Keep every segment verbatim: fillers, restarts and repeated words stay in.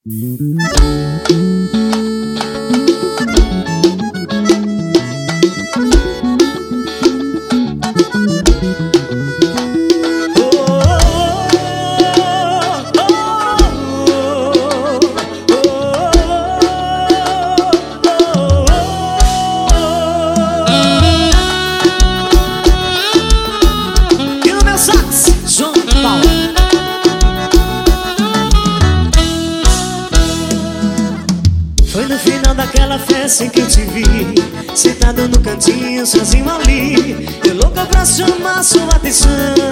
Foi no final daquela festa que eu te vi, sentado no cantinho, sozinho ali, eu louca pra chamar sua atenção.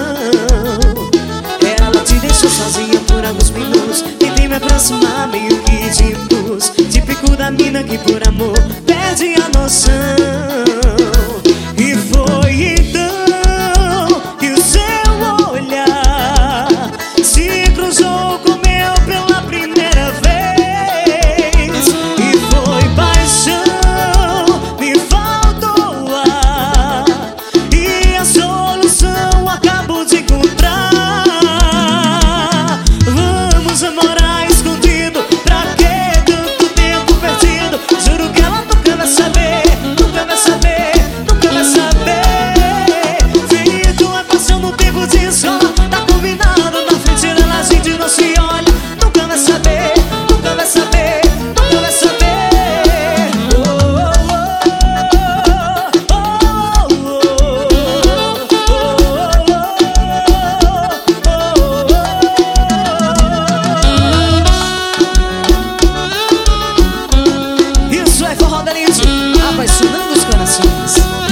Ela te deixou sozinha por alguns minutos, tentei me aproximar meio que de impulso, típico da mina que por amor perde a noção. E foi então que o seu olhar se cruzou com o meu pela primeira vez. Apaixonando os corações.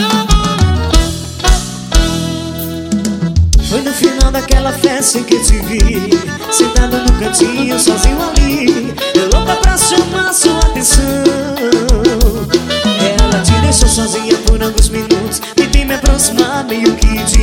Foi no final daquela festa que eu te vi, sentado no cantinho, sozinho ali, eu louca pra chamar sua atenção. Ela te deixou sozinha por alguns minutos, tentei me aproximar meio que de